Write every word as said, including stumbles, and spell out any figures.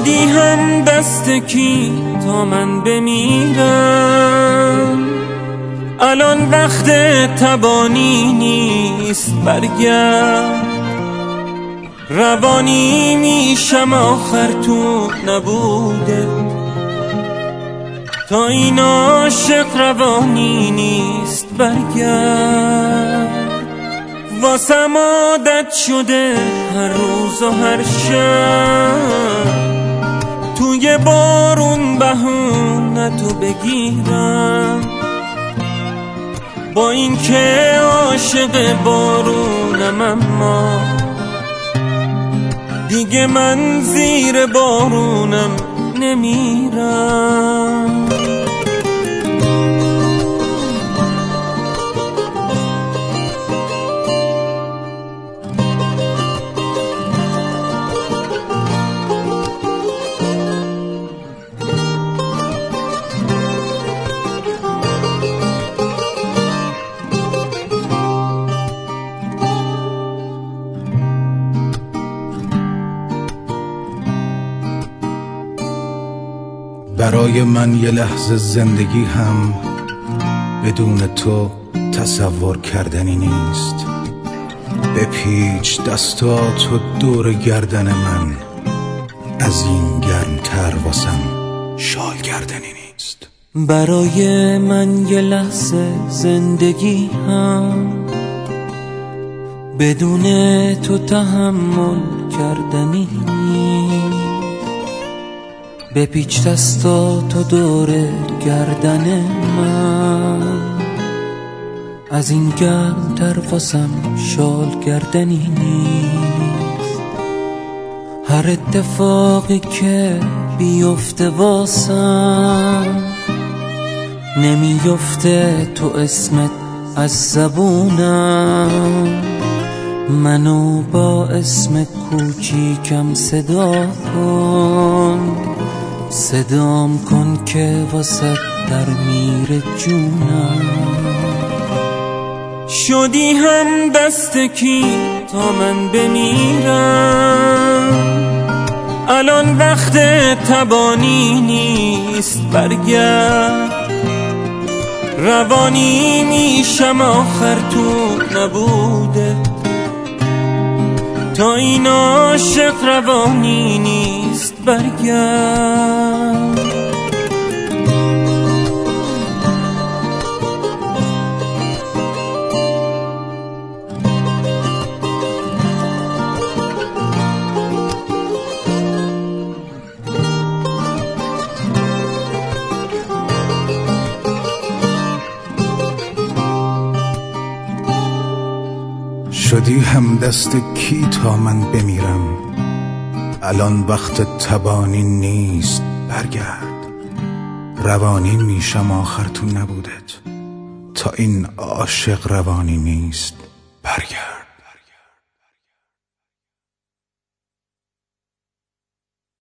شدی هم دست کی تا من بمیرم؟ الان وقت تبانی نیست، برگرد. روانی میشم آخر تو نبوده، تا این عاشق روانی نیست، برگرد. واسم عادت شده هر روز و هر شب توی بارون بهونتو بگیرم، با این که عاشق بارونم اما دیگه من زیر بارونم نمیرم. برای من یه لحظه زندگی هم بدون تو تصور کردنی نیست. بپیچ دستاتو دور گردن من، از این گرمتر واسم شال گردنی نیست. برای من یه لحظه زندگی هم بدون تو تحمل کردنی نیست. بپیچ دستاتو دور گردن من، از این گرمتر واسم شال گردنی نیست. هر اتفاقی که بیفته واسم نمیفته تو اسمت از زبونم. منو با اسم کوچیکم صدا کن، صدام کن که واسه در میره جونم. شدی هم دست کی تا من بمیرم؟ الان وقت تبانی نیست، برگرد. روانی میشم آخر تو نبوده، تا این عاشق روانی نیست، برگرد. شدی هم دست کی تا من بمیرم؟ الان وقت تبانی نیست، برگرد. روانی میشم آخر تو نبودت، تا این عاشق روانی نیست، برگرد.